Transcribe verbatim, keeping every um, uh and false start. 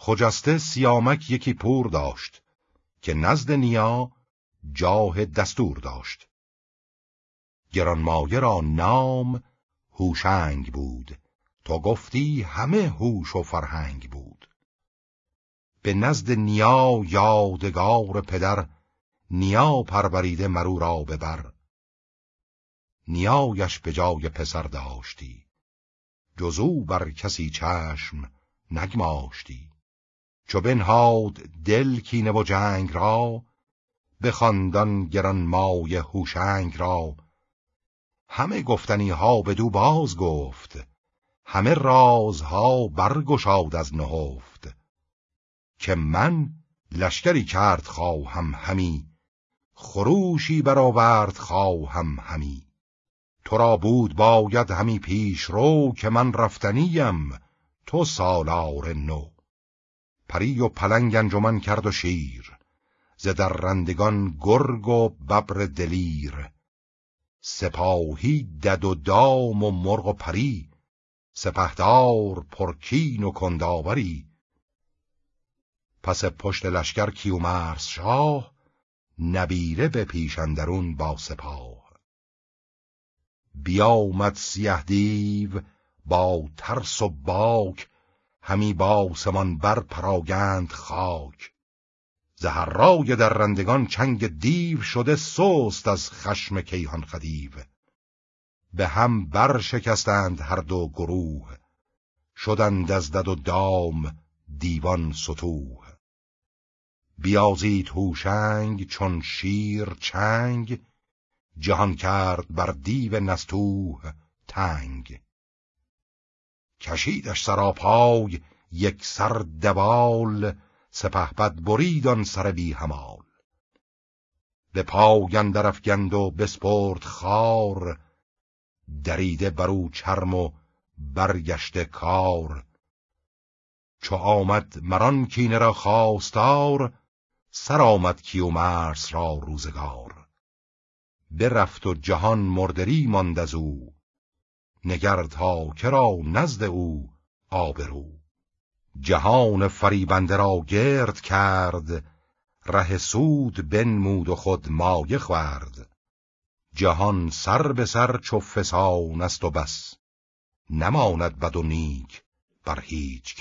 خجسته سیامک یکی پور داشت، که نزد نیا جاه دستور داشت. گرانمایه را نام هوشنگ بود، تو گفتی همه هوش و فرهنگ بود. به نزد نیا یادگار پدر، نیا پروریده مرو را ببر. نیایش به جای پسر داشتی، جزو بر کسی چشم نگماشتی. چو بنهاد دل کینه و جنگ را، بخواندان گرانمایه هوشنگ را. همه گفتنی ها بدو باز گفت، همه رازها برگشاد از نهفت. که من لشکری کرد خواهم همی، خروشی برآورد خواهم همی. تو را بود باید همی پیش رو، که من رفتنیم تو سالار نو. پری و پلنگ انجمن کرد و شیر، ز درندگان گرگ و ببر دلیر. سپاهی دد و دام و مرغ و پری، سپهدار پرکین و کنداوری. پس پشت لشکر کیومرث شاه، نبیره به پیش اندرون با سپاه. بیامد سیه دیو با ترس و باک، همی با سمان بر پراگند خاک. زهرای درندگان چنگ دیو، شده سست از خشم کیهان خدیو. به هم بر شکستند هر دو گروه، شدند از دد و دام دیوان ستوه. بیازید هوشنگ چون شیر چنگ، جهان کرد بر دیو نستوه تنگ. کشیدش سراپای یک سر دوال، سپهبد برید آن سر بی همال. به پای اندر افگند و بسپرد خار، دریده برو چرم و برگشته کار. چو آمد مران کینه را خواستار، سر آمد کیومرث را روزگار. برفت و جهان مردری ماند از او، نگر تا کرا نزد او آبرو. جهان فریبنده را گرد کرد، ره سود بنمود و خود مایه خورد. جهان سر به سر چو فسان است و بس، نماند بد و نیک بر هیچ